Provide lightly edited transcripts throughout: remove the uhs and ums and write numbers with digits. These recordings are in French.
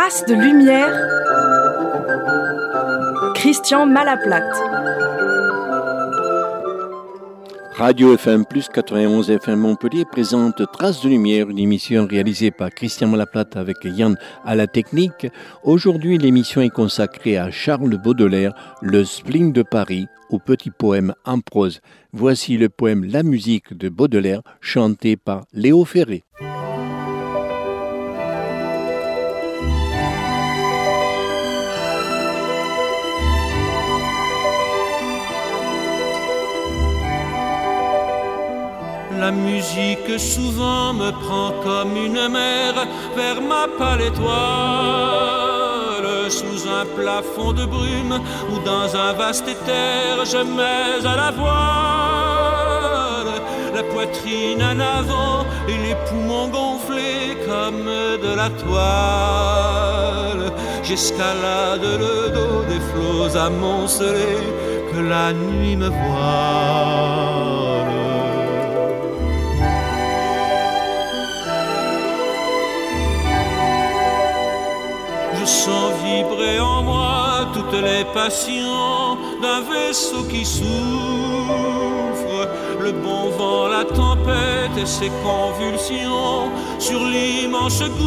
Traces de lumière. Christian Malaplate. Radio FM Plus 91 FM Montpellier présente Traces de lumière, une émission réalisée par Christian Malaplate avec Yann à la technique. Aujourd'hui, l'émission est consacrée à Charles Baudelaire, le spleen de Paris, au petit poème en prose. Voici le poème La musique de Baudelaire, chanté par Léo Ferré. La musique souvent me prend comme une mer vers ma pâle étoile, sous un plafond de brume ou dans un vaste éther, je mets à la voile, la poitrine en avant et les poumons gonflés comme de la toile. J'escalade le dos des flots amoncelés que la nuit me voile. Je sens vibrer en moi toutes les passions d'un vaisseau qui souffre. Le bon vent, la tempête et ses convulsions sur l'immense gouffre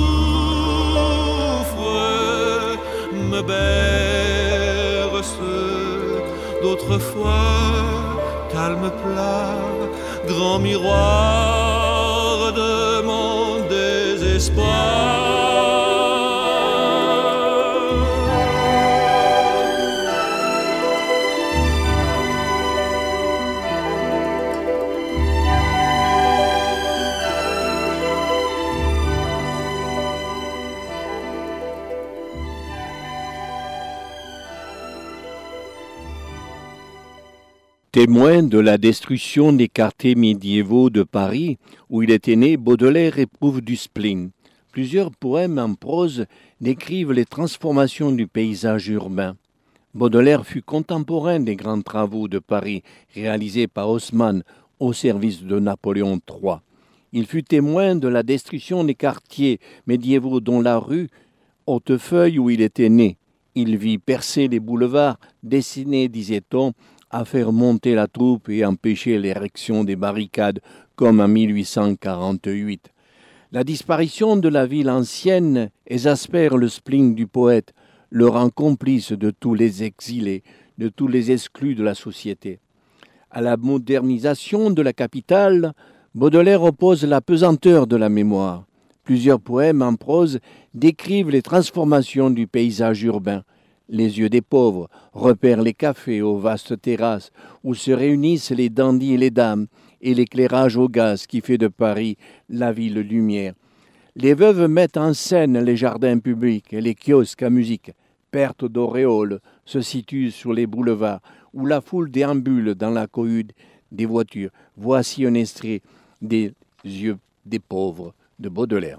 me bercent d'autrefois, calme plat, grand miroir de mon désespoir. Témoin de la destruction des quartiers médiévaux de Paris, où il était né, Baudelaire éprouve du spleen. Plusieurs poèmes en prose décrivent les transformations du paysage urbain. Baudelaire fut contemporain des grands travaux de Paris réalisés par Haussmann au service de Napoléon III. Il fut témoin de la destruction des quartiers médiévaux dont la rue Hautefeuille où il était né. Il vit percer les boulevards, destinés, disait-on, à faire monter la troupe et empêcher l'érection des barricades, comme en 1848. La disparition de la ville ancienne exaspère le spleen du poète, le rend complice de tous les exilés, de tous les exclus de la société. À la modernisation de la capitale, Baudelaire oppose la pesanteur de la mémoire. Plusieurs poèmes en prose décrivent les transformations du paysage urbain. Les yeux des pauvres repèrent les cafés aux vastes terrasses où se réunissent les dandys et les dames, et l'éclairage au gaz qui fait de Paris la ville lumière. Les veuves mettent en scène les jardins publics et les kiosques à musique. Perte d'auréole se situe sur les boulevards où la foule déambule dans la cohue des voitures. Voici un extrait des yeux des pauvres de Baudelaire.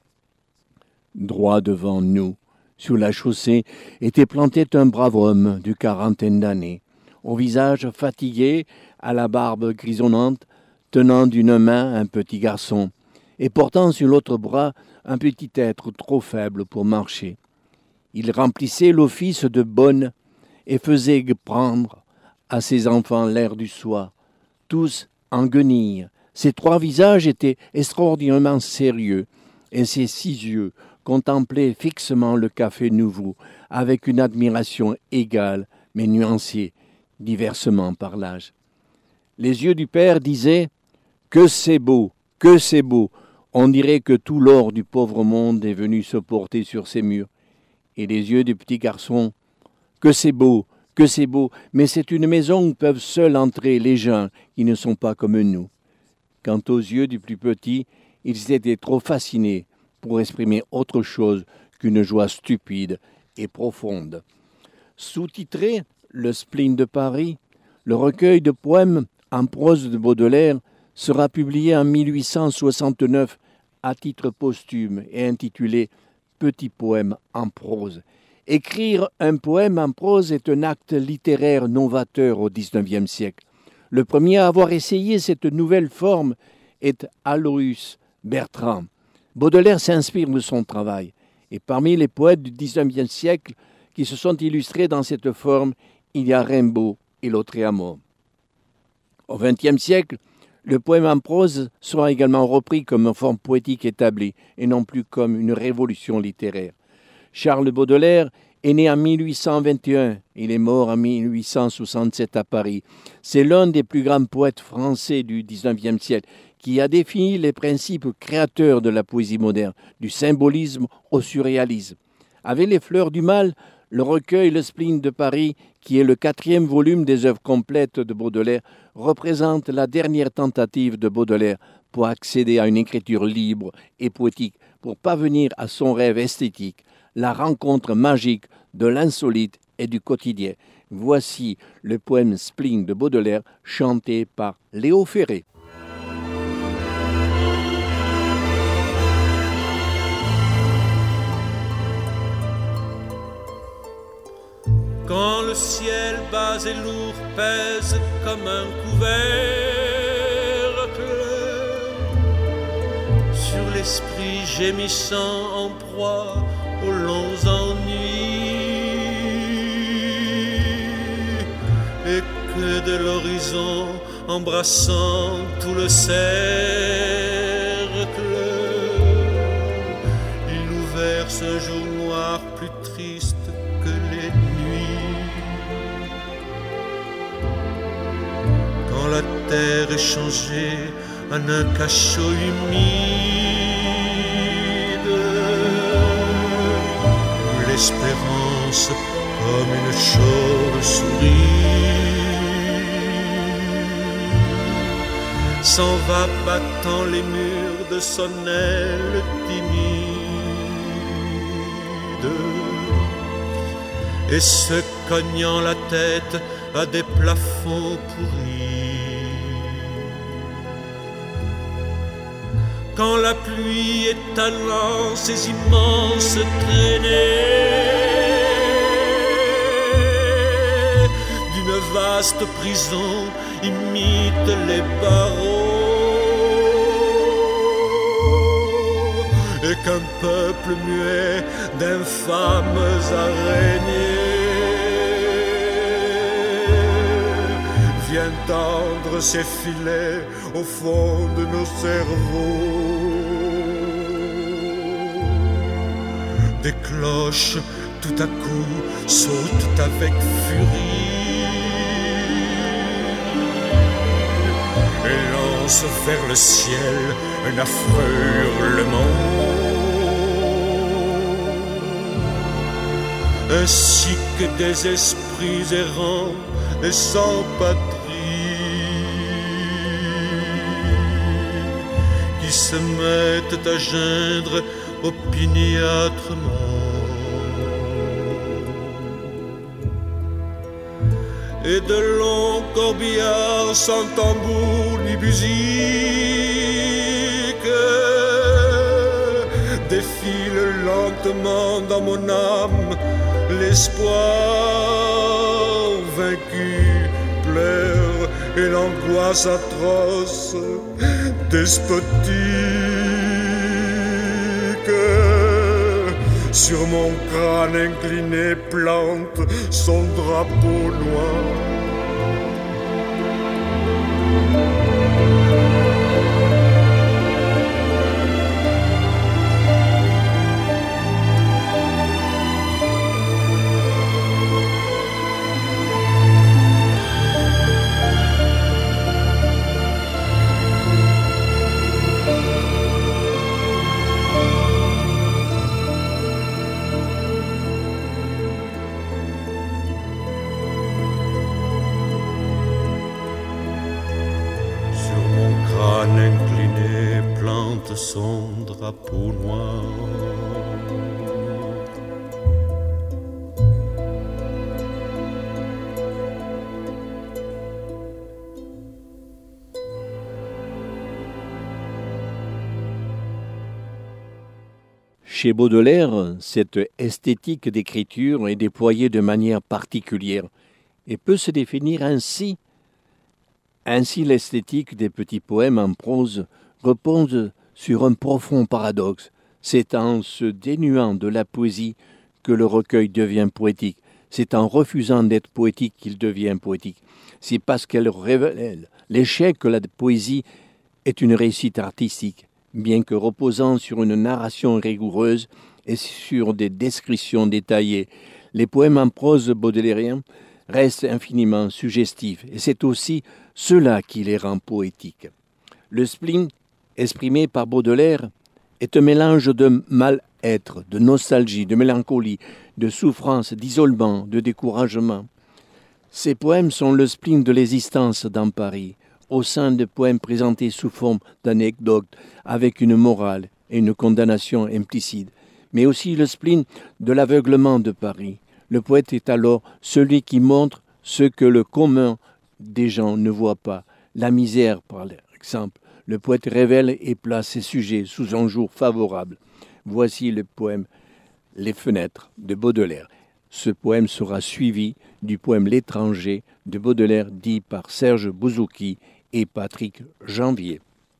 Droit devant nous, sur la chaussée, était planté un brave homme d'une quarantaine d'années, au visage fatigué, à la barbe grisonnante, tenant d'une main un petit garçon, et portant sur l'autre bras un petit être trop faible pour marcher. Il remplissait l'office de bonne et faisait prendre à ses enfants l'air du soir, tous en guenilles. Ses trois visages étaient extraordinairement sérieux, et ses 6 yeux contemplait fixement le café nouveau, avec une admiration égale, mais nuancée, diversement par l'âge. Les yeux du père disaient « Que c'est beau, que c'est beau !» On dirait que tout l'or du pauvre monde est venu se porter sur ces murs. Et les yeux du petit garçon « Que c'est beau, mais c'est une maison où peuvent seuls entrer les gens qui ne sont pas comme nous. » Quant aux yeux du plus petit, ils étaient trop fascinés pour exprimer autre chose qu'une joie stupide et profonde. Sous-titré « Le spleen de Paris », le recueil de poèmes en prose de Baudelaire sera publié en 1869 à titre posthume et intitulé « Petit poème en prose ». Écrire un poème en prose est un acte littéraire novateur au XIXe siècle. Le premier à avoir essayé cette nouvelle forme est Aloys Bertrand. Baudelaire s'inspire de son travail Et parmi les poètes du XIXe siècle qui se sont illustrés dans cette forme, il y a Rimbaud et Lautréamont. Au XXe siècle, le poème en prose sera également repris comme une forme poétique établie et non plus comme une révolution littéraire. Charles Baudelaire est né en 1821, il est mort en 1867 à Paris. C'est l'un des plus grands poètes français du XIXe siècle qui a défini les principes créateurs de la poésie moderne, du symbolisme au surréalisme. Avec Les Fleurs du Mal, le recueil Le Spleen de Paris, qui est le 4e volume des œuvres complètes de Baudelaire, représente la dernière tentative de Baudelaire pour accéder à une écriture libre et poétique, pour parvenir à son rêve esthétique, la rencontre magique de l'insolite et du quotidien. Voici le poème Spleen de Baudelaire, chanté par Léo Ferré. Quand le ciel bas et lourd pèse comme un couvercle sur l'esprit gémissant en proie aux longs ennuis, et que de l'horizon embrassant tout le cercle, il nous verse un jour noir plus triste que les nuits. Quand la terre est changée en un cachot humide, l'espérance comme une chauve-souris s'en va battant les murs de son aile timide et se cognant la tête à des plafonds pourris. Quand la pluie étalant ses immenses traînées d'une vaste prison imite les barreaux, et qu'un peuple muet d'infâmes araignées vient tendre ses filets au fond de nos cerveaux. Des cloches tout à coup sautent avec furie et lancent vers le ciel un affreux hurlement, ainsi que des esprits errants et sans patrie qui se mettent à geindre opiniâtrement. Et de longs corbillards sans tambour ni musique défilent lentement dans mon âme. L'espoir vaincu pleure et l'angoisse atroce despotique sur mon crâne incliné plante son drapeau noir. Son drapeau noir. Chez Baudelaire, cette esthétique d'écriture est déployée de manière particulière et peut se définir ainsi. Ainsi, l'esthétique des petits poèmes en prose repose sur un profond paradoxe, C'est en se dénuant de la poésie que le recueil devient poétique. C'est en refusant d'être poétique qu'il devient poétique. C'est parce qu'elle révèle l'échec que la poésie est une réussite artistique, bien que reposant sur une narration rigoureuse et sur des descriptions détaillées. Les poèmes en prose baudelairiens restent infiniment suggestifs, et c'est aussi cela qui les rend poétiques. Le spleen, exprimé par Baudelaire, est un mélange de mal-être, de nostalgie, de mélancolie, de souffrance, d'isolement, de découragement. Ces poèmes sont le spleen de l'existence dans Paris, au sein de poèmes présentés sous forme d'anecdotes, avec une morale et une condamnation implicite, mais aussi le spleen de l'aveuglement de Paris. Le poète est alors celui qui montre ce que le commun des gens ne voit pas, la misère par exemple. Le poète révèle et place ses sujets sous un jour favorable. Voici le poème « Les fenêtres » de Baudelaire. Ce poème sera suivi du poème « L'étranger » de Baudelaire, dit par Serge Bouzouki et Patrick Janvier.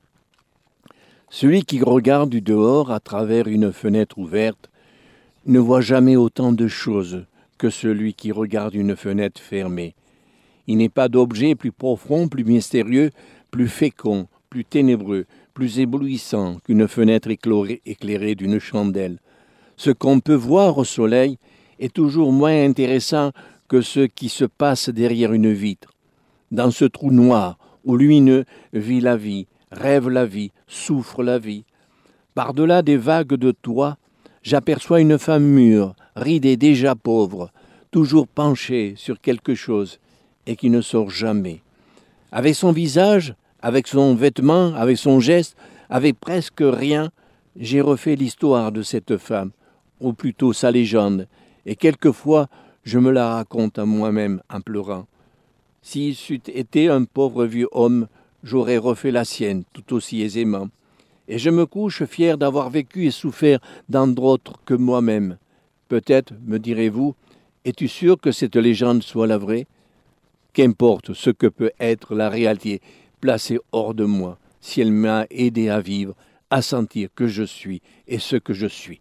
Celui qui regarde du dehors à travers une fenêtre ouverte ne voit jamais autant de choses que celui qui regarde une fenêtre fermée. Il n'est pas d'objet plus profond, plus mystérieux, plus fécond, plus ténébreux, plus éblouissant qu'une fenêtre éclairée d'une chandelle. Ce qu'on peut voir au soleil est toujours moins intéressant que ce qui se passe derrière une vitre. Dans ce trou noir où lumineux vit la vie, rêve la vie, souffre la vie. Par-delà des vagues de toit, j'aperçois une femme mûre, ridée déjà pauvre, toujours penchée sur quelque chose et qui ne sort jamais. Avec son visage, avec son vêtement, avec son geste, avec presque rien, j'ai refait l'histoire de cette femme, ou plutôt sa légende, et quelquefois je me la raconte à moi-même en pleurant. Si c'eût été un pauvre vieux homme, j'aurais refait la sienne tout aussi aisément. Et je me couche fier d'avoir vécu et souffert dans d'autres que moi-même. Peut-être, me direz-vous, es-tu sûr que cette légende soit la vraie ? Qu'importe ce que peut être la réalité placée hors de moi, si elle m'a aidé à vivre, à sentir que je suis et ce que je suis.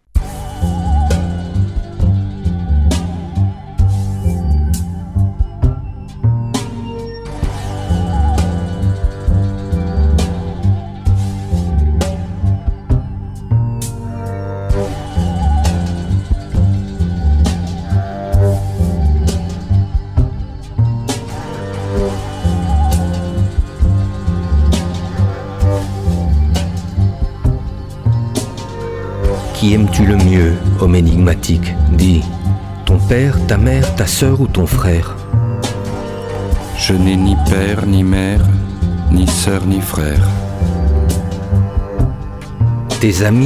Qui aimes-tu le mieux, homme énigmatique ? Dis, ton père, ta mère, ta sœur ou ton frère ? Je n'ai ni père, ni mère, ni sœur, ni frère. Tes amis ?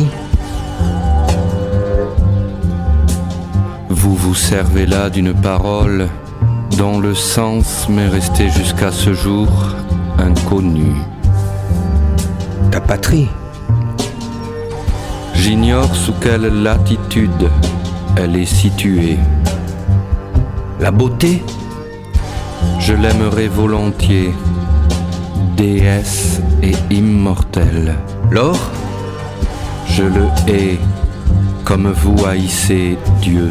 Vous vous servez là d'une parole dont le sens m'est resté jusqu'à ce jour inconnu. Ta patrie ? J'ignore sous quelle latitude elle est située. La beauté ? Je l'aimerais volontiers, déesse et immortelle. L'or ? Je le hais, comme vous haïssez Dieu.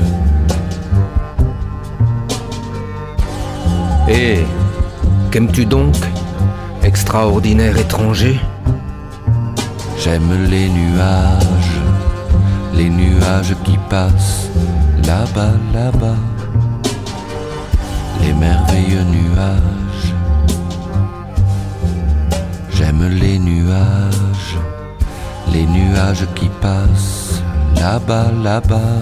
Et qu'aimes-tu donc, extraordinaire étranger ? J'aime les nuages qui passent là-bas, là-bas, les merveilleux nuages. J'aime les nuages qui passent là-bas, là-bas,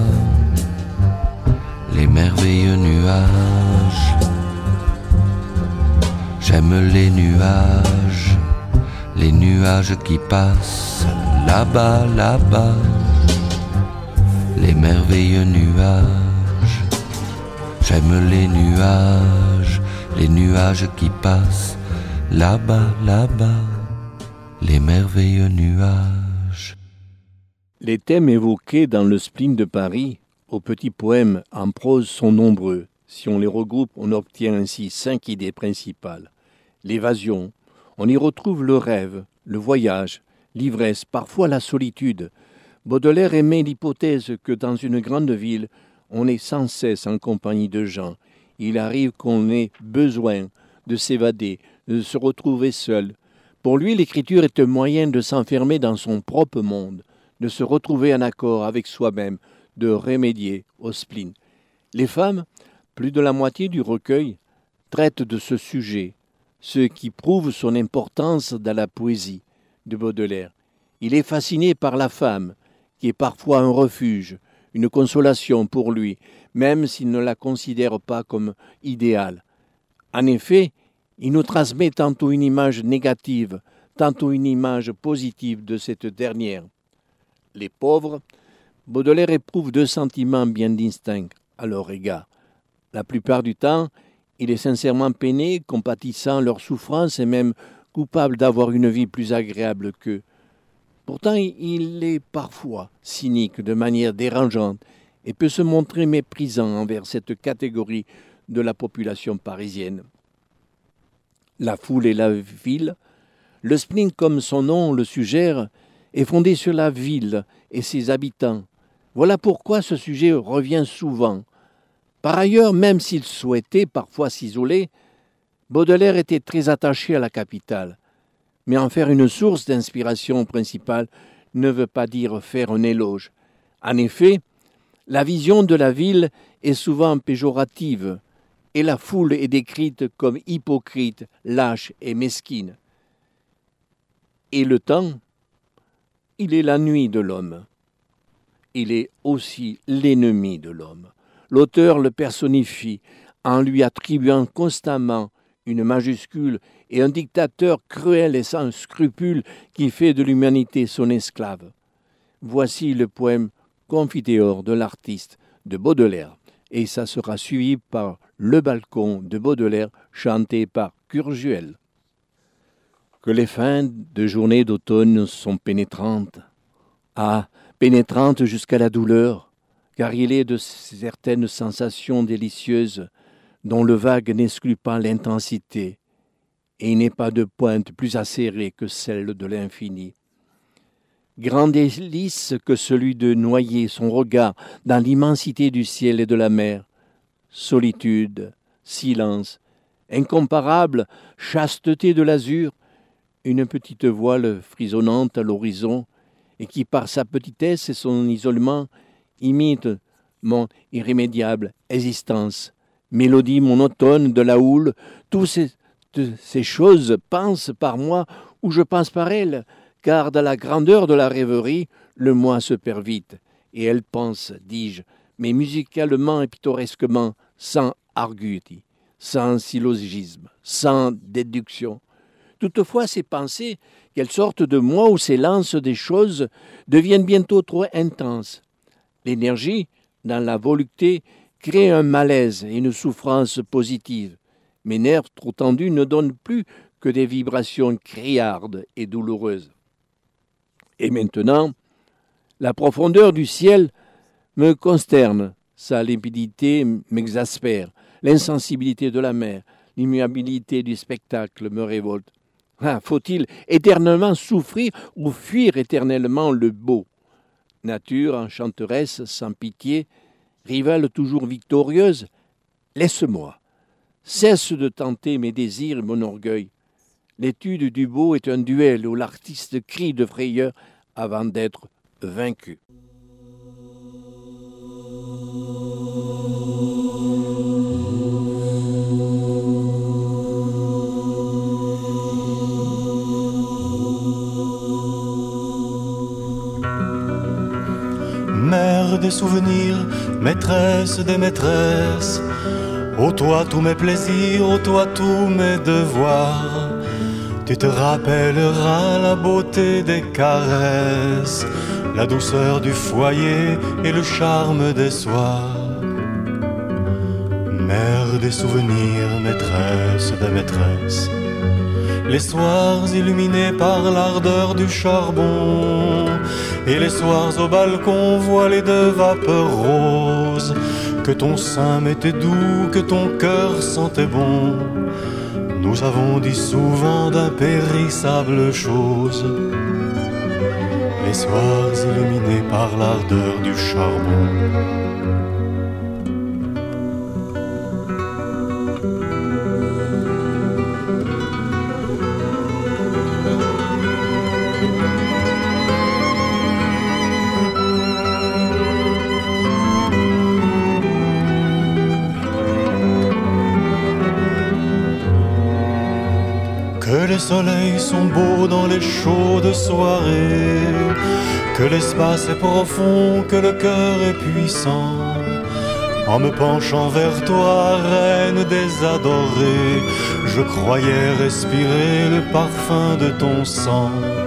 les merveilleux nuages. J'aime les nuages qui passent là-bas, là-bas, les merveilleux nuages. J'aime les nuages qui passent là-bas, là-bas, les merveilleux nuages. Les thèmes évoqués dans le spleen de Paris, aux petits poèmes en prose, sont nombreux. Si on les regroupe, on obtient ainsi 5 idées principales. L'évasion, on y retrouve le rêve, le voyage, l'ivresse, parfois la solitude. Baudelaire aimait l'hypothèse que dans une grande ville, on est sans cesse en compagnie de gens. Il arrive qu'on ait besoin de s'évader, de se retrouver seul. Pour lui, l'écriture est un moyen de s'enfermer dans son propre monde, de se retrouver en accord avec soi-même, de remédier au spleen. Les femmes, plus de la moitié du recueil, traitent de ce sujet, ce qui prouve son importance dans la poésie de Baudelaire. Il est fasciné par la femme, qui est parfois un refuge, une consolation pour lui, même s'il ne la considère pas comme idéale. En effet, il nous transmet tantôt une image négative, tantôt une image positive de cette dernière. Les pauvres, Baudelaire éprouve deux sentiments bien distincts à leur égard. La plupart du temps, il est sincèrement peiné, compatissant leur souffrance et même coupable d'avoir une vie plus agréable qu'eux. Pourtant, il est parfois cynique de manière dérangeante et peut se montrer méprisant envers cette catégorie de la population parisienne. La foule et la ville, le spleen comme son nom le suggère, est fondé sur la ville et ses habitants. Voilà pourquoi ce sujet revient souvent. Par ailleurs, même s'il souhaitait parfois s'isoler, Baudelaire était très attaché à la capitale. Mais en faire une source d'inspiration principale ne veut pas dire faire un éloge. En effet, la vision de la ville est souvent péjorative, et la foule est décrite comme hypocrite, lâche et mesquine. Et le temps, il est la nuit de l'homme. Il est aussi l'ennemi de l'homme. L'auteur le personnifie en lui attribuant constamment une majuscule et un dictateur cruel et sans scrupules qui fait de l'humanité son esclave. Voici le poème Confiteor de l'artiste de Baudelaire, et ça sera suivi par Le balcon de Baudelaire chanté par Curjuel. Que les fins de journée d'automne sont pénétrantes, pénétrantes jusqu'à la douleur, car il est de certaines sensations délicieuses dont le vague n'exclut pas l'intensité, et il n'est pas de pointe plus acérée que celle de l'infini. Grand délice que celui de noyer son regard dans l'immensité du ciel et de la mer. Solitude, silence, incomparable chasteté de l'azur, une petite voile frisonnante à l'horizon, et qui par sa petitesse et son isolement imite mon irrémédiable existence. Mélodie monotone de la houle, toutes ces choses pensent par moi ou je pense par elles, car dans la grandeur de la rêverie, le moi se perd vite, et elle pense, dis-je, mais musicalement et pittoresquement, sans argutie, sans syllogisme, sans déduction. Toutefois, ces pensées, qu'elles sortent de moi ou s'élancent des choses, deviennent bientôt trop intenses. L'énergie, dans la volupté, crée un malaise et une souffrance positive. Mes nerfs trop tendus ne donnent plus que des vibrations criardes et douloureuses. Et maintenant, la profondeur du ciel me consterne, sa limpidité m'exaspère, l'insensibilité de la mer, l'immuabilité du spectacle me révolte. Faut-il éternellement souffrir ou fuir éternellement le beau? Nature enchanteresse sans pitié, rivale toujours victorieuse, laisse-moi. Cesse de tenter mes désirs et mon orgueil. L'étude du beau est un duel où l'artiste crie de frayeur avant d'être vaincu. Mère des souvenirs, maîtresse des maîtresses, ô toi tous mes plaisirs, ô toi tous mes devoirs. Tu te rappelleras la beauté des caresses, la douceur du foyer et le charme des soirs. Mère des souvenirs, maîtresse des maîtresses, les soirs illuminés par l'ardeur du charbon, et les soirs au balcon voilés de vapeur rose, que ton sein m'était doux, que ton cœur sentait bon. Nous avons dit souvent d'impérissables choses. les soirs illuminés par l'ardeur du charbon. Que les soleils sont beaux dans les chaudes soirées, que l'espace est profond, que le cœur est puissant. En me penchant vers toi, reine des adorés, je croyais respirer le parfum de ton sang.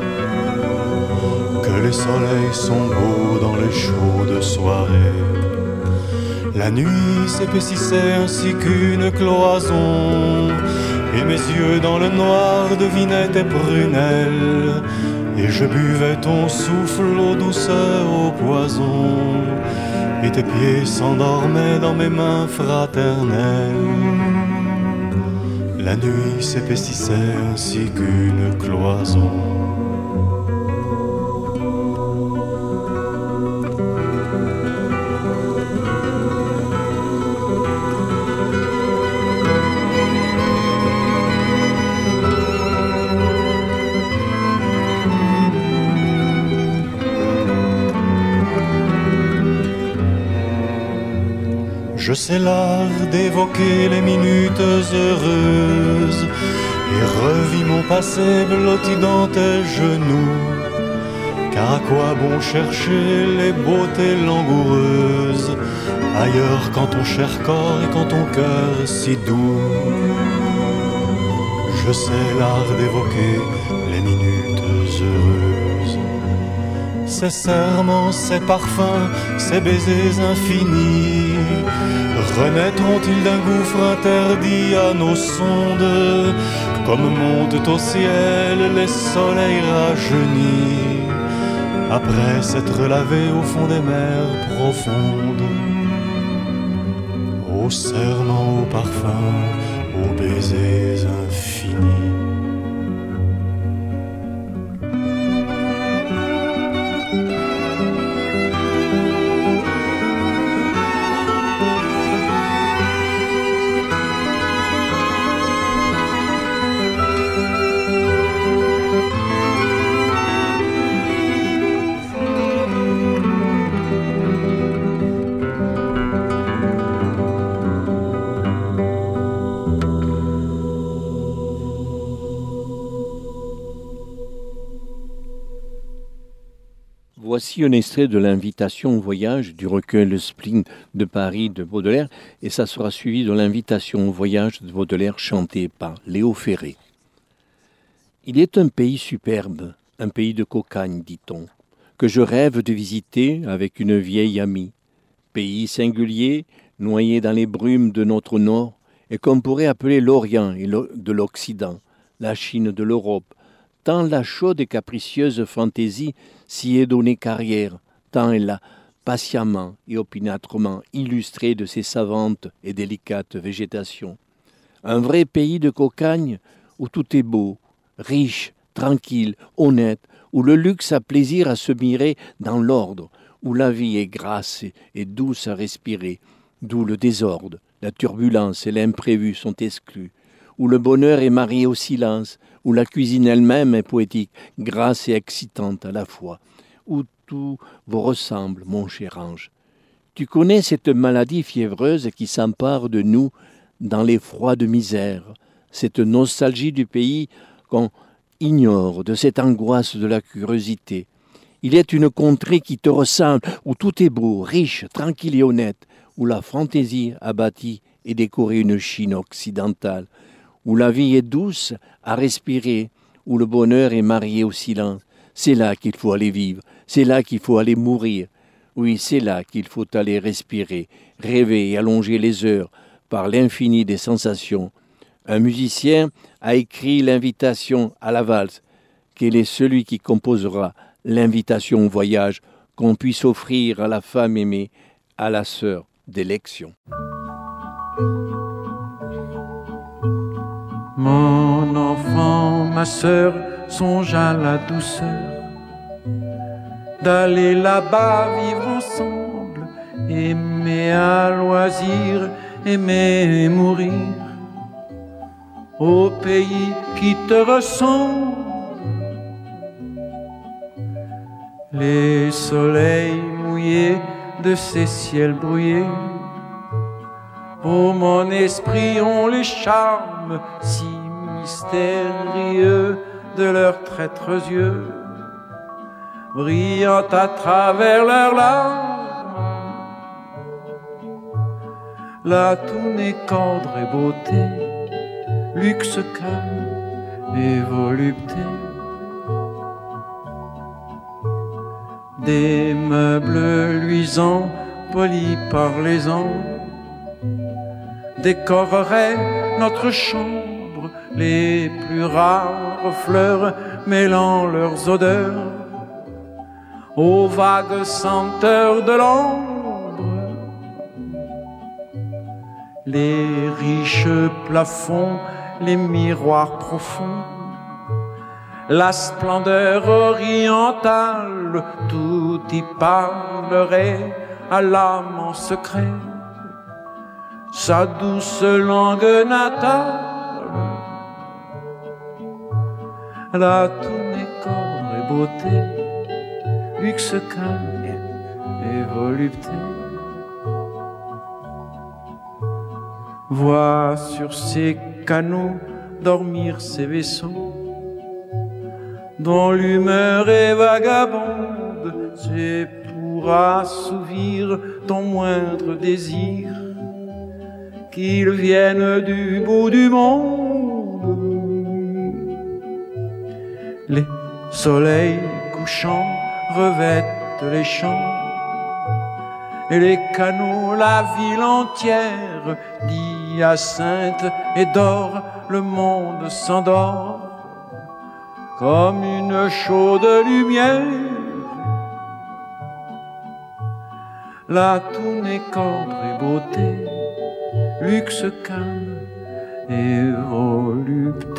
Que les soleils sont beaux dans les chaudes soirées. La nuit s'épaississait ainsi qu'une cloison, et mes yeux dans le noir devinaient tes prunelles, et je buvais ton souffle aux douceurs, au poison, et tes pieds s'endormaient dans mes mains fraternelles. La nuit s'épaississait ainsi qu'une cloison. Je sais l'art d'évoquer les minutes heureuses et revis mon passé blotti dans tes genoux. Car à quoi bon chercher les beautés langoureuses ailleurs quand ton cher corps et quand ton cœur est si doux. Je sais l'art d'évoquer les minutes heureuses. Ces serments, ces parfums, ces baisers infinis renaîtront-ils d'un gouffre interdit à nos sondes, comme montent au ciel les soleils rajeunis, après s'être lavés au fond des mers profondes? Aux serments, aux parfums, aux baisers infinis. Voici un extrait de l'invitation au voyage du recueil Le Spleen de Paris de Baudelaire, et ça sera suivi de l'invitation au voyage de Baudelaire chantée par Léo Ferré. Il est un pays superbe, un pays de cocagne, dit-on, que je rêve de visiter avec une vieille amie. Pays singulier, noyé dans les brumes de notre nord, et qu'on pourrait appeler l'Orient de l'Occident, la Chine de l'Europe, tant la chaude et capricieuse fantaisie s'y est donnée carrière, tant elle a patiemment et opiniâtrement illustré de ses savantes et délicates végétations. Un vrai pays de cocagne où tout est beau, riche, tranquille, honnête, où le luxe a plaisir à se mirer dans l'ordre, où la vie est grasse et douce à respirer, d'où le désordre, la turbulence et l'imprévu sont exclus, où le bonheur est marié au silence, où la cuisine elle-même est poétique, grasse et excitante à la fois, où tout vous ressemble, mon cher ange. Tu connais cette maladie fiévreuse qui s'empare de nous dans les froides misères, cette nostalgie du pays qu'on ignore, de cette angoisse de la curiosité. Il est une contrée qui te ressemble, où tout est beau, riche, tranquille et honnête, où la fantaisie a bâti et décoré une Chine occidentale, où la vie est douce à respirer, où le bonheur est marié au silence. C'est là qu'il faut aller vivre, c'est là qu'il faut aller mourir. Oui, c'est là qu'il faut aller respirer, rêver et allonger les heures par l'infini des sensations. Un musicien a écrit l'invitation à la valse. Quel est celui qui composera l'invitation au voyage qu'on puisse offrir à la femme aimée, à la sœur d'élection? Mon enfant, ma sœur, songe à la douceur d'aller là-bas vivre ensemble, aimer à loisir, aimer mourir, au pays qui te ressemble. Les soleils mouillés de ces ciels brouillés, pour mon esprit ont les charmes si mystérieux de leurs traîtres yeux, brillant à travers leurs larmes. Là tout n'est qu'ordre et beauté, luxe calme et volupté. Des meubles luisants polis par les ans décoreraient notre chambre, les plus rares fleurs mêlant leurs odeurs aux vagues senteurs de l'ambre. Les riches plafonds, les miroirs profonds, la splendeur orientale, tout y parlerait à l'âme en secret, sa douce langue natale. Là tout n'est qu'ordre et beauté, luxe calme et volupté. Vois sur ces canaux dormir ces vaisseaux, dont l'humeur est vagabonde, c'est pour assouvir ton moindre désir qu'ils viennent du bout du monde. Les soleils couchants revêtent les champs et les canaux, la ville entière, d'hyacinthe et d'or, le monde s'endort comme une chaude lumière. Là tout n'est qu'ordre et beauté, luxe calme et volupté.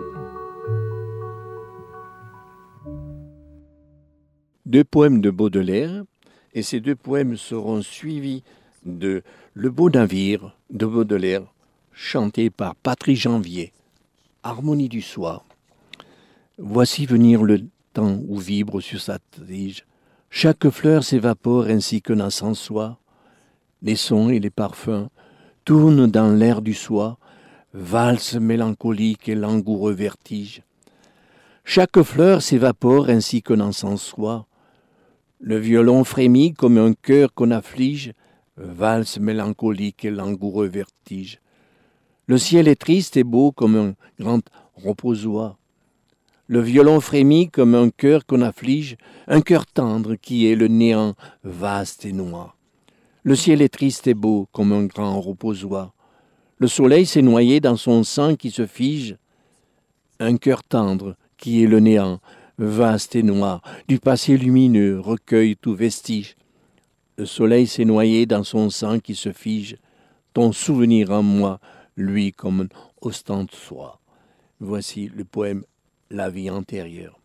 Deux poèmes de Baudelaire, et ces deux poèmes seront suivis de Le beau navire de Baudelaire, chanté par Patrick Janvier, Harmonie du soir. Voici venir le temps où vibre sur sa tige chaque fleur s'évapore ainsi qu'un encensoir. Les sons et les parfums tournent dans l'air du soir, valse mélancolique et langoureux vertige. Chaque fleur s'évapore ainsi qu'un encensoir. Le violon frémit comme un cœur qu'on afflige, valse mélancolique et langoureux vertige. Le ciel est triste et beau comme un grand reposoir. Le violon frémit comme un cœur qu'on afflige, un cœur tendre qui est le néant vaste et noir. Le ciel est triste et beau comme un grand reposoir. Le soleil s'est noyé dans son sang qui se fige, un cœur tendre qui est le néant vaste et noir, du passé lumineux recueille tout vestige. Le soleil s'est noyé dans son sang qui se fige, ton souvenir en moi, lui comme un ostensoir. Voici le poème La vie antérieure.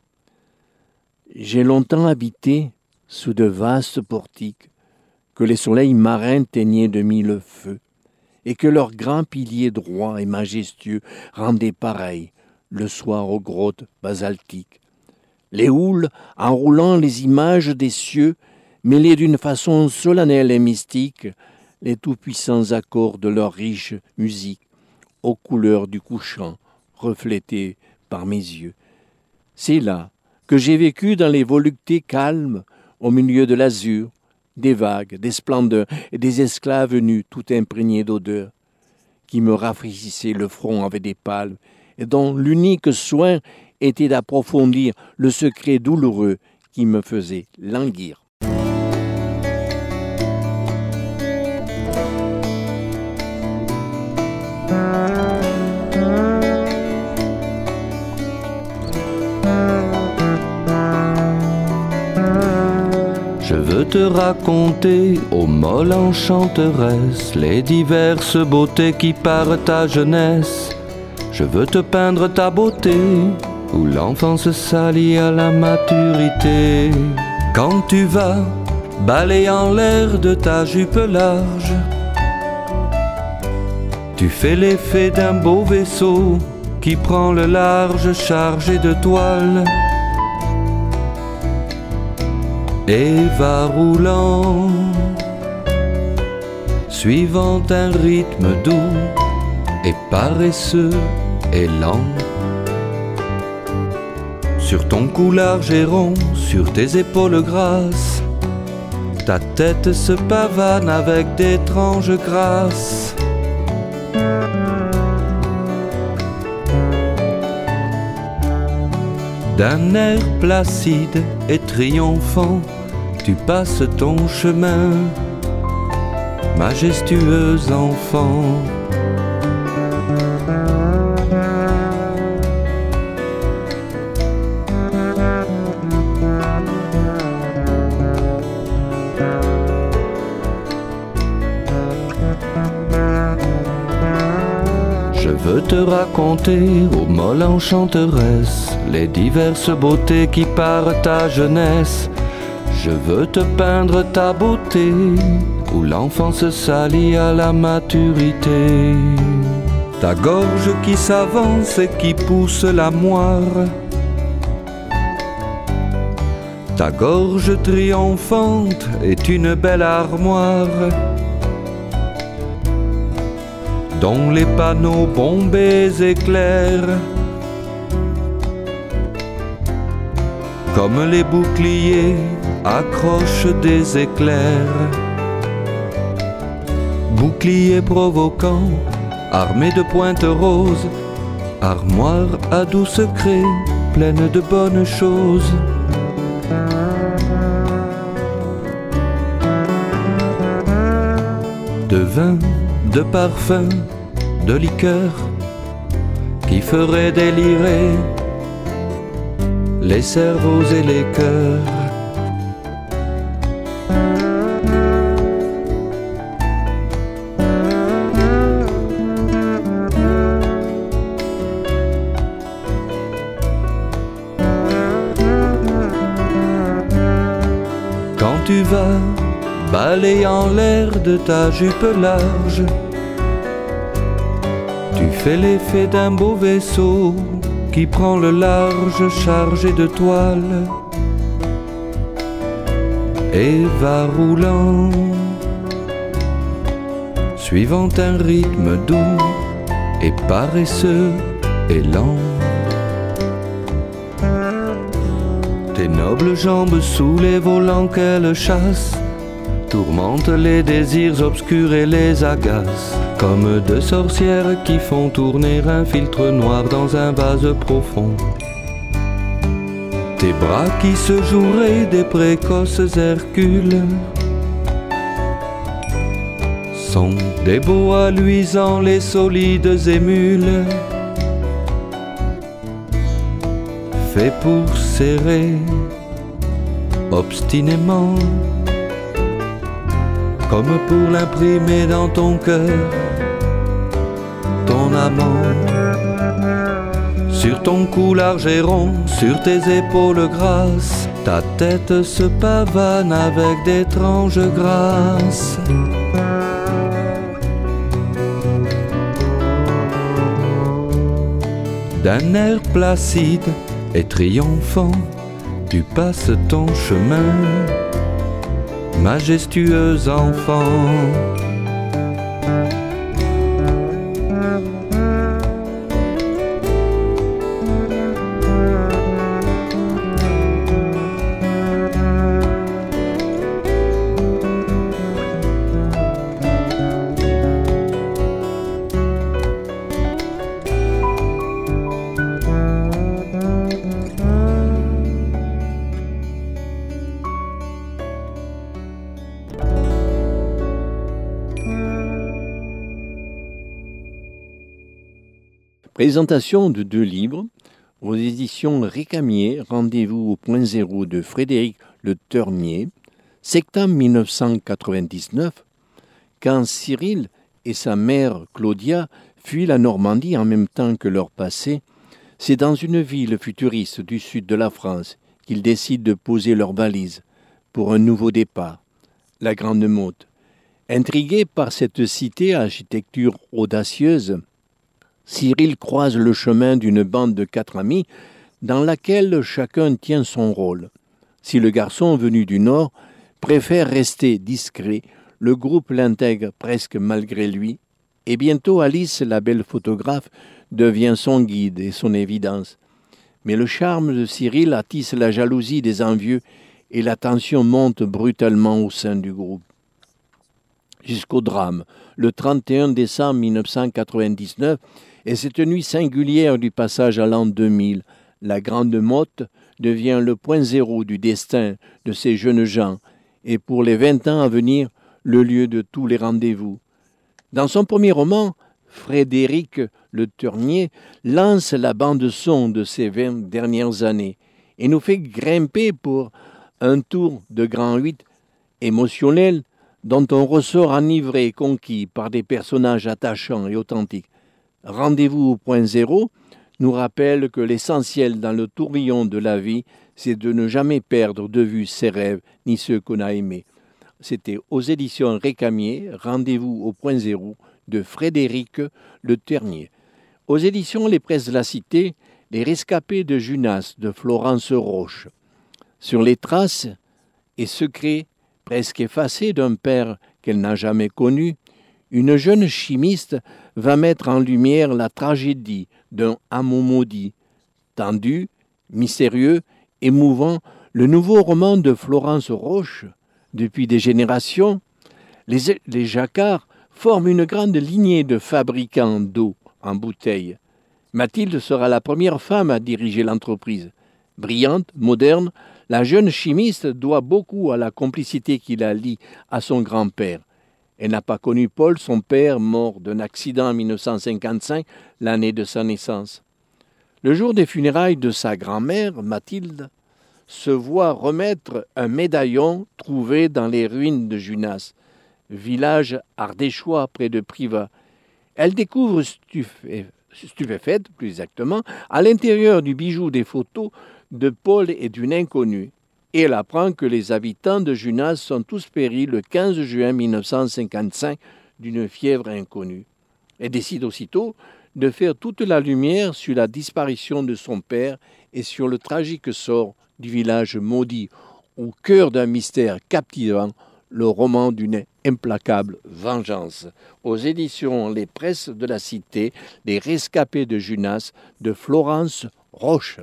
J'ai longtemps habité sous de vastes portiques que les soleils marins teignaient de mille feux, et que leurs grands piliers droits et majestueux rendaient pareil le soir aux grottes basaltiques. Les houles, enroulant les images des cieux, mêlaient d'une façon solennelle et mystique les tout-puissants accords de leur riche musique, aux couleurs du couchant, reflétées par mes yeux. C'est là que j'ai vécu dans les voluptés calmes, au milieu de l'azur, des vagues, des splendeurs et des esclaves nus tout imprégnés d'odeurs, qui me rafraîchissaient le front avec des palmes, et dont l'unique soin était d'approfondir le secret douloureux qui me faisait languir. Je veux te raconter, ô molle enchanteresse, les diverses beautés qui par ta jeunesse. Je veux te peindre ta beauté, où l'enfance s'allie à la maturité. Quand tu vas balayant l'air de ta jupe large, tu fais l'effet d'un beau vaisseau qui prend le large chargé de toile et va roulant, suivant un rythme doux et paresseux et lent. Sur ton cou large et rond, sur tes épaules grasses, ta tête se pavane avec d'étranges grâces. D'un air placide et triomphant, tu passes ton chemin, majestueux enfant. Je veux te raconter, ô molle enchanteresse, les diverses beautés qui parent ta jeunesse. Je veux te peindre ta beauté, où l'enfance s'allie à la maturité. Ta gorge qui s'avance et qui pousse la moire, ta gorge triomphante est une belle armoire, dont les panneaux bombés éclairent comme les boucliers accrochent des éclairs. Boucliers provoquants, armés de pointes roses, armoire à doux secrets, pleine de bonnes choses. De vin, de parfum, de liqueur, qui ferait délirer les cerveaux et les cœurs. Quand tu vas balayant l'air de ta jupe large, tu fais l'effet d'un beau vaisseau qui prend le large chargé de toile et va roulant, suivant un rythme doux et paresseux et lent. Tes nobles jambes sous les volants qu'elles chassent tourmentent les désirs obscurs et les agacent, comme deux sorcières qui font tourner un filtre noir dans un vase profond. Tes bras qui se joueraient des précoces Hercules sont des bois luisants, les solides émules, faits pour serrer obstinément, comme pour l'imprimer dans ton cœur, ton amant. Sur ton cou large et rond, sur tes épaules grasses, ta tête se pavane avec d'étranges grâces. D'un air placide et triomphant, tu passes ton chemin, majestueux enfant. Présentation de 2 livres aux éditions Récamier, Rendez-vous au point zéro de Frédéric Le Ternier, septembre 1999, quand Cyril et sa mère Claudia fuient la Normandie en même temps que leur passé. C'est dans une ville futuriste du sud de la France qu'ils décident de poser leurs valises, pour un nouveau départ, la Grande Motte. Intrigué par cette cité à architecture audacieuse, Cyril croise le chemin d'une bande de 4 amis dans laquelle chacun tient son rôle. Si le garçon venu du Nord préfère rester discret, le groupe l'intègre presque malgré lui, et bientôt Alice, la belle photographe, devient son guide et son évidence. Mais le charme de Cyril attise la jalousie des envieux et la tension monte brutalement au sein du groupe. Jusqu'au drame, le 31 décembre 1999, et cette nuit singulière du passage à l'an 2000, la Grande Motte devient le point zéro du destin de ces jeunes gens, et pour les 20 ans à venir, le lieu de tous les rendez-vous. Dans son premier roman, Frédéric Le Ternier lance la bande-son de ces 20 dernières années et nous fait grimper pour un tour de Grand 8 émotionnel dont on ressort enivré et conquis par des personnages attachants et authentiques. Rendez-vous au point zéro nous rappelle que l'essentiel dans le tourbillon de la vie, c'est de ne jamais perdre de vue ses rêves ni ceux qu'on a aimés. C'était aux éditions Récamier, Rendez-vous au point zéro, de Frédéric Le Ternier. Aux éditions Les Presses de la Cité, Les Rescapés de Junas, de Florence Roche. Sur les traces et secrets presque effacés d'un père qu'elle n'a jamais connu, une jeune chimiste va mettre en lumière la tragédie d'un amour maudit. Tendu, mystérieux, émouvant, le nouveau roman de Florence Roche, depuis des générations, les Jacquard forment une grande lignée de fabricants d'eau en bouteille. Mathilde sera la première femme à diriger l'entreprise. Brillante, moderne, la jeune chimiste doit beaucoup à la complicité qui la lie à son grand-père. Elle n'a pas connu Paul, son père, mort d'un accident en 1955, l'année de sa naissance. Le jour des funérailles de sa grand-mère, Mathilde, se voit remettre un médaillon trouvé dans les ruines de Junas, village ardéchois près de Privas. Elle découvre stupéfaite, plus exactement, à l'intérieur du bijou des photos de Paul et d'une inconnue. Et elle apprend que les habitants de Junas sont tous péris le 15 juin 1955 d'une fièvre inconnue. Elle décide aussitôt de faire toute la lumière sur la disparition de son père et sur le tragique sort du village maudit, au cœur d'un mystère captivant, le roman d'une implacable vengeance. Aux éditions Les Presses de la Cité, Les Rescapés de Junas, de Florence Roche.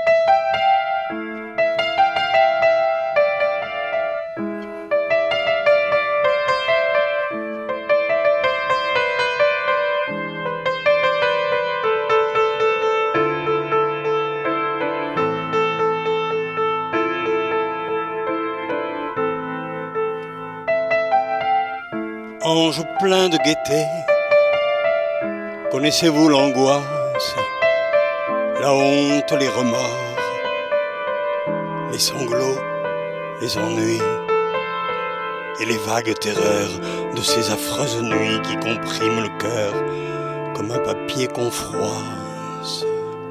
Ange plein de gaieté, connaissez-vous l'angoisse, la honte, les remords, les sanglots, les ennuis et les vagues terreurs de ces affreuses nuits qui compriment le cœur comme un papier qu'on froisse.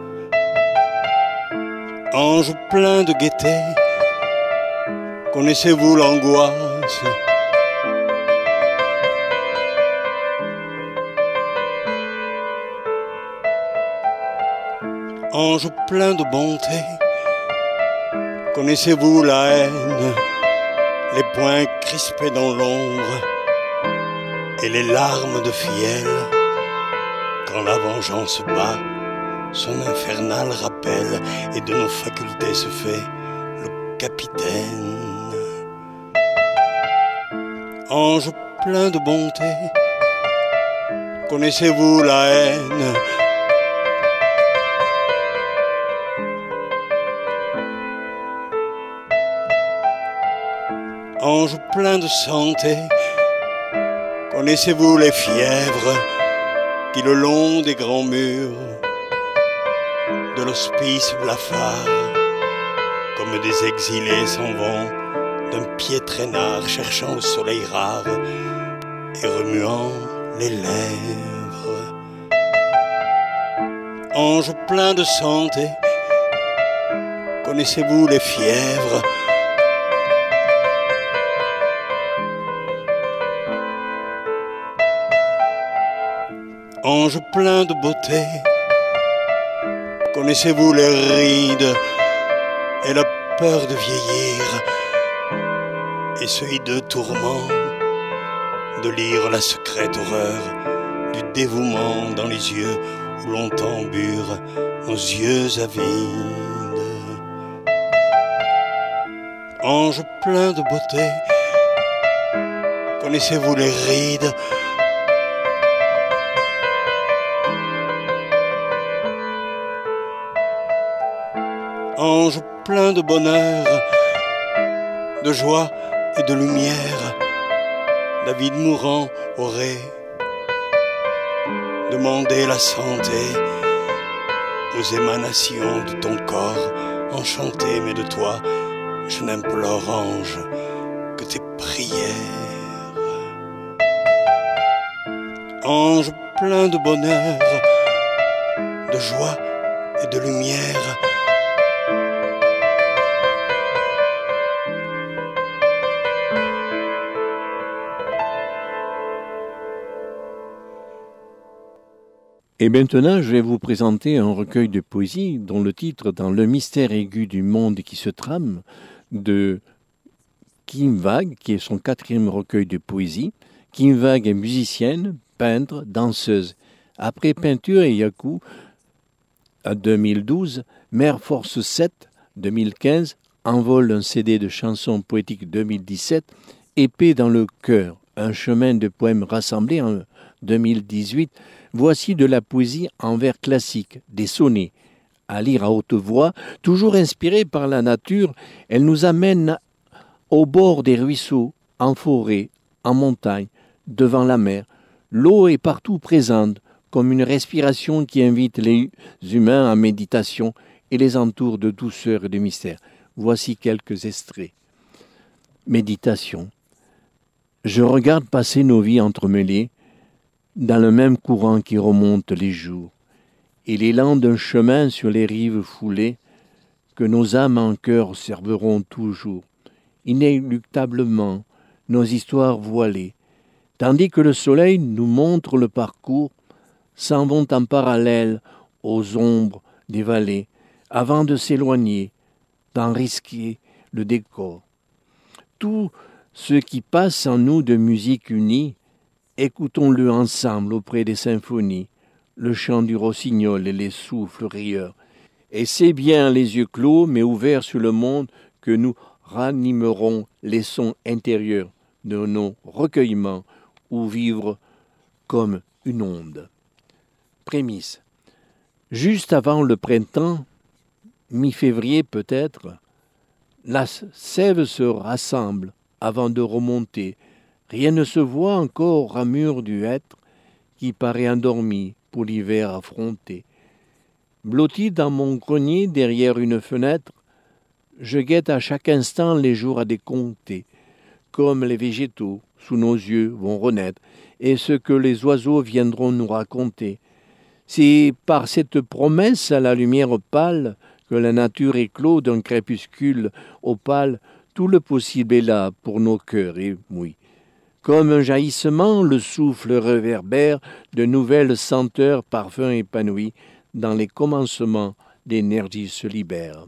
Ange plein de gaieté, connaissez-vous l'angoisse, ange plein de bonté, connaissez-vous la haine, les poings crispés dans l'ombre et les larmes de fiel, quand la vengeance bat son infernal rappel et de nos facultés se fait le capitaine. Ange plein de bonté, connaissez-vous la haine, ange plein de santé, connaissez-vous les fièvres qui le long des grands murs de l'hospice blafard, comme des exilés s'en vont d'un pied traînard cherchant le soleil rare et remuant les lèvres. Ange plein de santé, connaissez-vous les fièvres Ange plein de beauté, connaissez-vous les rides et la peur de vieillir et ce hideux tourment de lire la secrète horreur du dévouement dans les yeux où longtemps burent nos yeux avides. Ange plein de beauté, connaissez-vous les rides Ange plein de bonheur, de joie et de lumière, David mourant aurait demandé la santé aux émanations de ton corps enchanté, mais de toi, je n'implore, ange, que tes prières. Ange plein de bonheur, de joie et de lumière, Et maintenant, je vais vous présenter un recueil de poésie dont le titre, Dans le mystère aigu du monde qui se trame, de Kim Wag, qui est son 4e recueil de poésie. Kim Wag est musicienne, peintre, danseuse. Après Peinture et Yaku, en 2012, Mère Force 7, 2015, Envol d'un CD de chansons poétiques 2017, Épée dans le cœur, un chemin de poèmes rassemblés en 2018, voici de la poésie en vers classique, des sonnets. À lire à haute voix, toujours inspirée par la nature, elle nous amène au bord des ruisseaux, en forêt, en montagne, devant la mer. L'eau est partout présente, comme une respiration qui invite les humains à méditation et les entoure de douceur et de mystère. Voici quelques extraits. Méditation. Je regarde passer nos vies entremêlées, dans le même courant qui remonte les jours, et l'élan d'un chemin sur les rives foulées, que nos âmes en cœur serviront toujours, inéluctablement, nos histoires voilées, tandis que le soleil nous montre le parcours, s'en vont en parallèle aux ombres des vallées, avant de s'éloigner, d'en risquer le décor. Tout ce qui passe en nous de musique unie, écoutons-le ensemble auprès des symphonies, le chant du rossignol et les souffles rieurs. Et c'est bien les yeux clos mais ouverts sur le monde que nous ranimerons les sons intérieurs de nos recueillements ou vivre comme une onde. Prémisse. Juste avant le printemps, mi-février peut-être, la sève se rassemble avant de remonter. Rien ne se voit encore aux ramures du hêtre qui paraît endormi pour l'hiver affronté. Blotti dans mon grenier derrière une fenêtre, je guette à chaque instant les jours à décompter, comme les végétaux sous nos yeux vont renaître et ce que les oiseaux viendront nous raconter. C'est par cette promesse à la lumière pâle que la nature éclot d'un crépuscule opale, tout le possible est là pour nos cœurs émouis. Comme un jaillissement, le souffle réverbère de nouvelles senteurs, parfums épanouis, dans les commencements d'énergie se libèrent.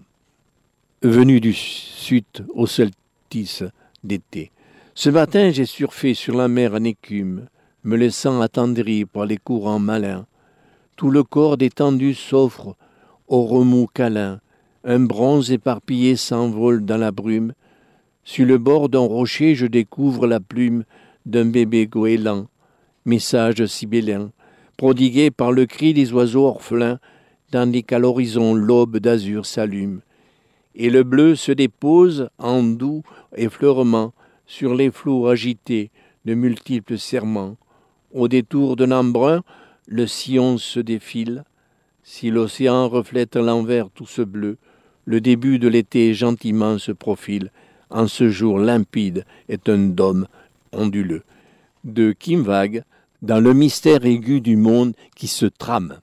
Venu du sud au solstice d'été, ce matin j'ai surfé sur la mer en écume, me laissant attendrir par les courants malins. Tout le corps détendu s'offre au remous câlin, un bronze éparpillé s'envole dans la brume. Sur le bord d'un rocher je découvre la plume d'un bébé goéland, message sibyllin, prodigué par le cri des oiseaux orphelins, tandis qu'à l'horizon l'aube d'azur s'allume. Et le bleu se dépose en doux effleurement sur les flots agités de multiples serments. Au détour d'un embrun, le sillon se défile. Si l'océan reflète l'envers tout ce bleu, le début de l'été gentiment se profile. En ce jour limpide est un dôme onduleux. De Kim Wag, dans le mystère aigu du monde qui se trame.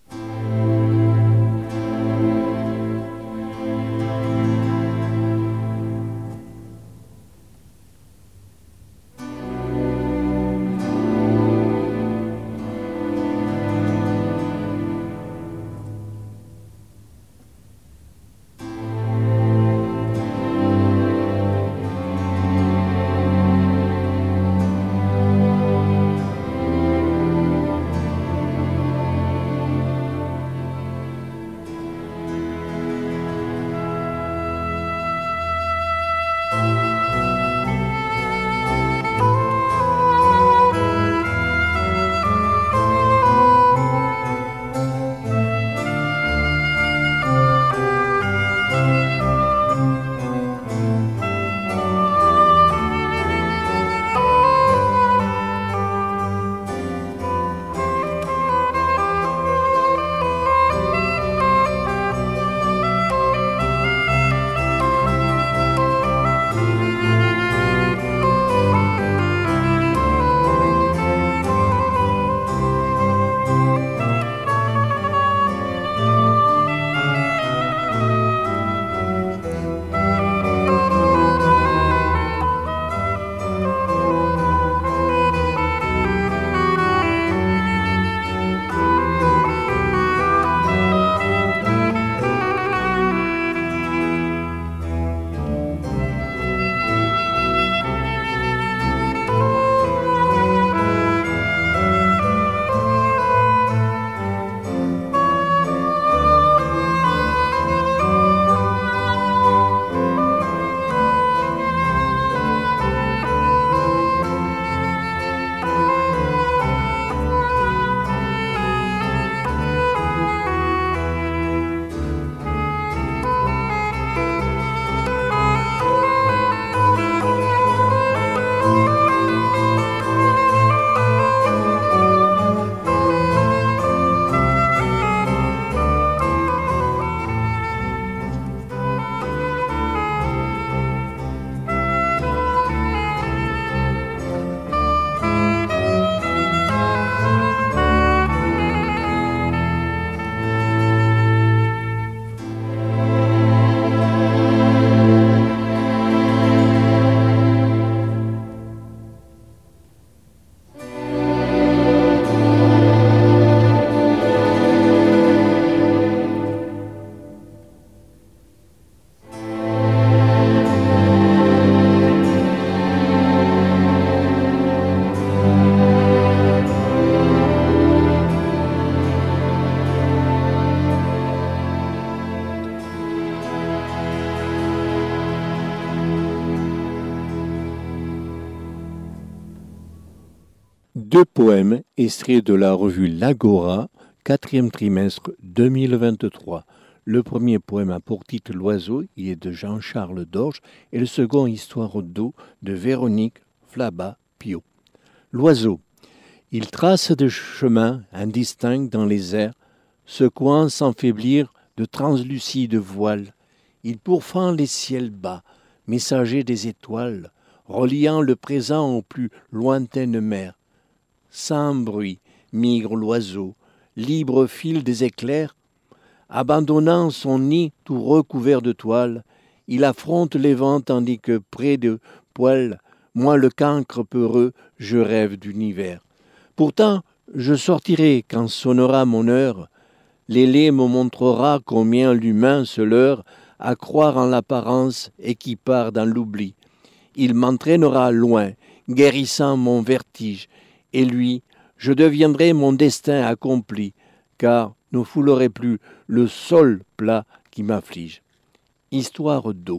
Deux poèmes extraits de la revue L'Agora, 4e trimestre 2023. Le premier poème a pour titre L'Oiseau, il est de Jean-Charles Dorge, et le second Histoire d'eau de Véronique Flabat-Piot. L'oiseau, il trace des chemins indistincts dans les airs, secouant sans faiblir de translucides voiles. Il pourfend les ciels bas, messager des étoiles, reliant le présent aux plus lointaines mers. Sans bruit migre l'oiseau, libre fil des éclairs. Abandonnant son nid tout recouvert de toile, il affronte les vents tandis que près de poils, moi le cancre peureux, je rêve d'univers. Pourtant, je sortirai quand sonnera mon heure. L'ailé me montrera combien l'humain se leurre à croire en l'apparence et qui part dans l'oubli. Il m'entraînera loin, guérissant mon vertige, et lui, je deviendrai mon destin accompli, car ne foulerai plus le sol plat qui m'afflige. Histoire d'eau.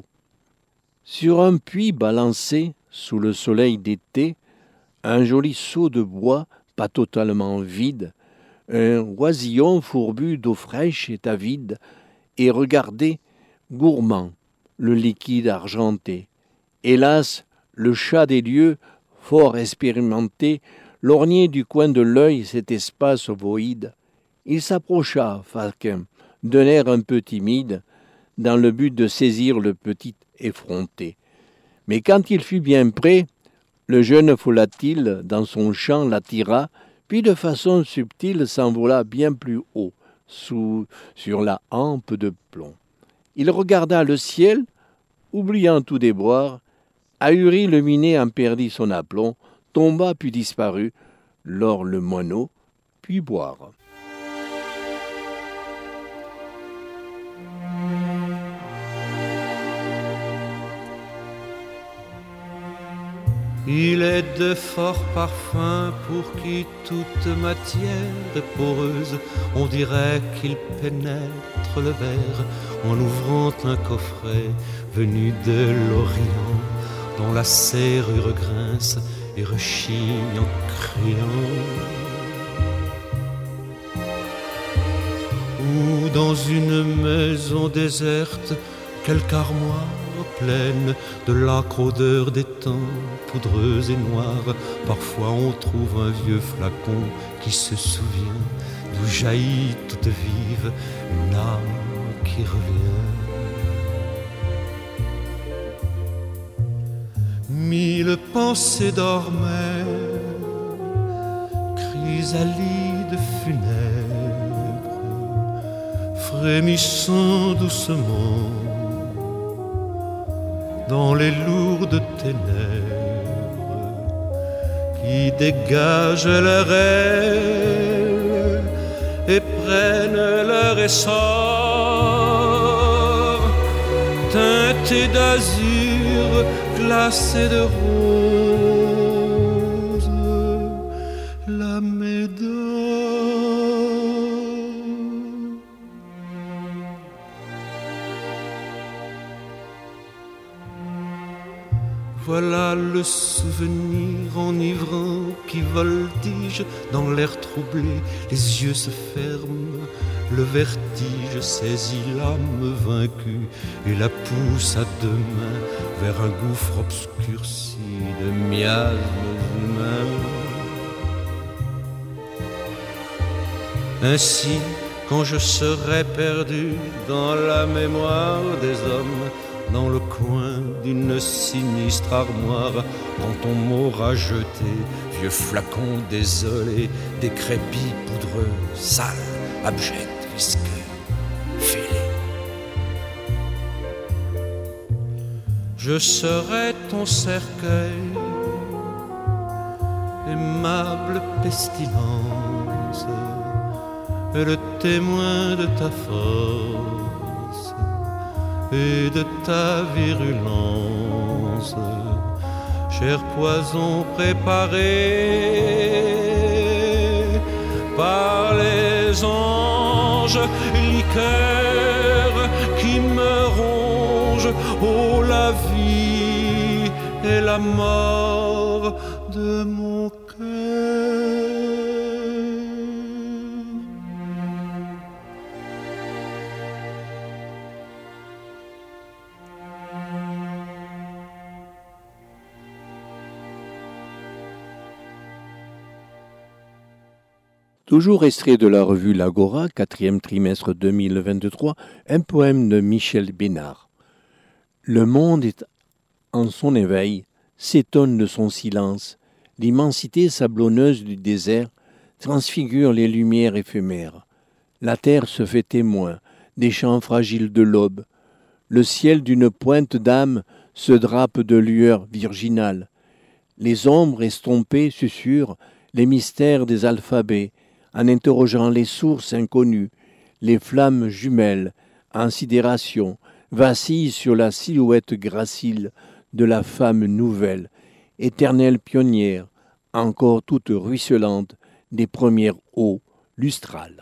Sur un puits balancé sous le soleil d'été, un joli seau de bois, pas totalement vide, un oisillon fourbu d'eau fraîche est avide, et regardez, gourmand, le liquide argenté. Hélas, le chat des lieux, fort expérimenté, lorgnait du coin de l'œil cet espace ovoïde. Il s'approcha, faquin, d'un air un peu timide, dans le but de saisir le petit effronté. Mais quand il fut bien près, le jeune volatile, dans son champ, l'attira, puis de façon subtile s'envola bien plus haut, sur la hampe de plomb. Il regarda le ciel, oubliant tout déboire, ahuri le minet en perdit son aplomb, tomba puis disparut, lors le moineau puis boire. Il est de fort parfum pour qui toute matière est poreuse. On dirait qu'il pénètre le verre en ouvrant un coffret venu de l'Orient, dont la serrure grince et rechigne en criant. Ou dans une maison déserte, quelque armoire pleine de l'âcre odeur des temps, poudreuse et noire. Parfois on trouve un vieux flacon qui se souvient d'où jaillit toute vive une âme qui revient. 1000 pensées dormaient, chrysalides funèbres, frémissant doucement dans les lourdes ténèbres qui dégagent leur aile et prennent leur essor, teintés d'azur, glacés de rose, la médor. Voilà le souvenir enivrant qui voltige dans l'air troublé. Les yeux se ferment, le vertige saisit l'âme vaincue et la pousse à deux mains vers un gouffre obscurci de miasmes humains. Ainsi, quand je serai perdu dans la mémoire des hommes, dans le coin d'une sinistre armoire, quand on m'aura jeté, vieux flacon désolé, décrépit, poudreux, sale, abject, visqueux, fêlé. Je serai ton cercueil, aimable pestilence, et le témoin de ta force et de ta virulence, cher poison préparé par les anges, liqueur qui me ronge, oh la vie et la mort de de mon cœur. Toujours extrait de la revue L'Agora, 4e trimestre 2023, un poème de Michel Bénard. Le monde est en son éveil, s'étonne de son silence. L'immensité sablonneuse du désert transfigure les lumières éphémères. La terre se fait témoin des chants fragiles de l'aube. Le ciel d'une pointe d'âme se drape de lueurs virginales. Les ombres estompées susurrent les mystères des alphabets, en interrogeant les sources inconnues. Les flammes jumelles, en sidération, vacillent sur la silhouette gracile de la femme nouvelle, éternelle pionnière, encore toute ruisselante des premières eaux lustrales.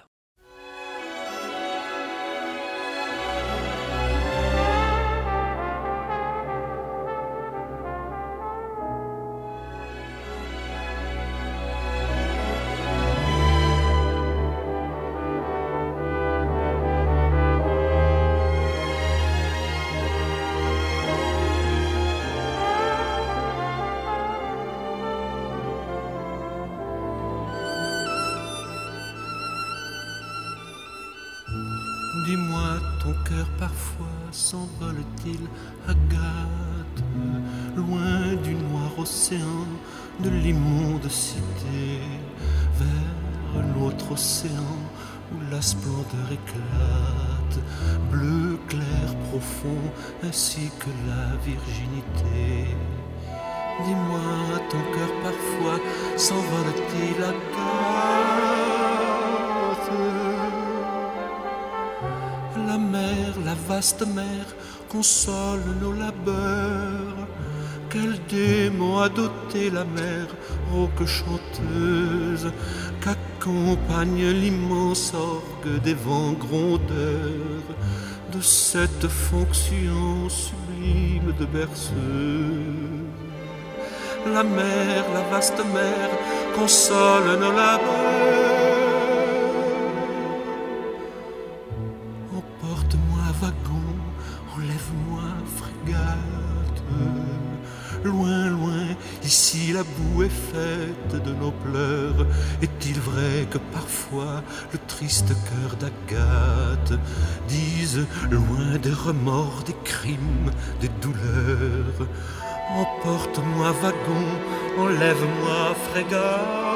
Dis-moi, ton cœur parfois s'envole-t-il, Agathe, loin du noir océan de l'immonde cité, vers l'autre océan où la splendeur éclate, bleu clair profond ainsi que la virginité. Dis-moi, ton cœur parfois s'envole-t-il, Agathe? La mer, la vaste mer, console nos labeurs. Quel démon a doté la mer, rauque chanteuse, qu'accompagne l'immense orgue des vents grondeurs, de cette fonction sublime de berceuse. La mer, la vaste mer, console nos labeurs. Emporte-moi wagon, enlève-moi frégate. Loin, loin, ici la boue est faite de nos pleurs. Est-il vrai que parfois le triste cœur d'Agathe dise, loin des remords, des crimes, des douleurs, emporte-moi wagon, enlève-moi frégate.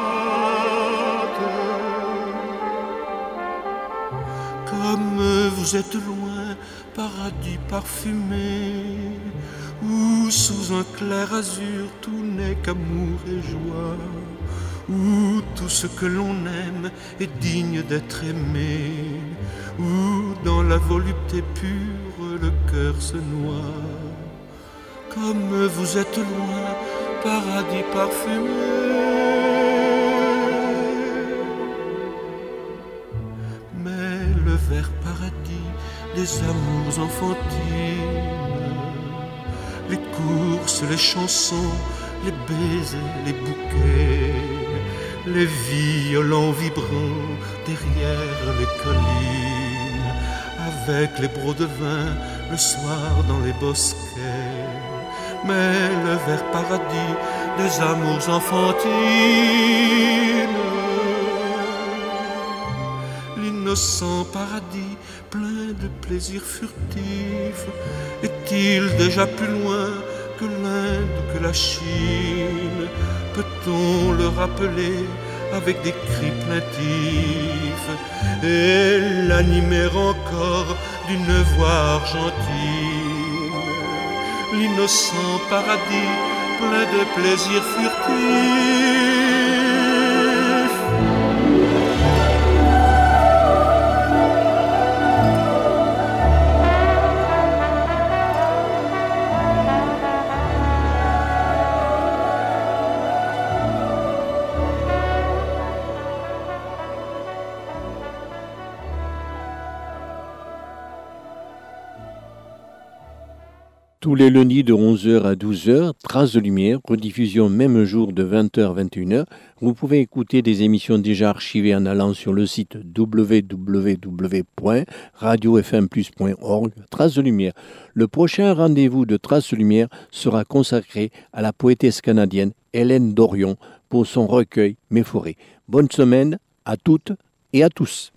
Comme vous êtes loin, paradis parfumé, où sous un clair azur tout n'est qu'amour et joie, où tout ce que l'on aime est digne d'être aimé, où dans la volupté pure le cœur se noie. Comme vous êtes loin, paradis parfumé. Mais le vert paradis des amours enfantines, les courses, les chansons, les baisers, les bouquets, les violons vibrants derrière les collines, avec les brocs de vin le soir dans les bosquets. Mais le vert paradis des amours enfantines, l'innocent paradis plein de plaisirs furtifs, est-il déjà plus loin que l'Inde, que la Chine? Peut-on le rappeler avec des cris plaintifs et l'animer encore d'une voix argentine? L'innocent paradis plein de plaisirs furtifs. Tous les lundis de 11h à 12h, Traces de Lumière, rediffusion même jour de 20h à 21h. Vous pouvez écouter des émissions déjà archivées en allant sur le site www.radiofmplus.org. Traces de Lumière. Le prochain rendez-vous de Traces de Lumière sera consacré à la poétesse canadienne Hélène Dorion pour son recueil Mes forêts. Bonne semaine à toutes et à tous.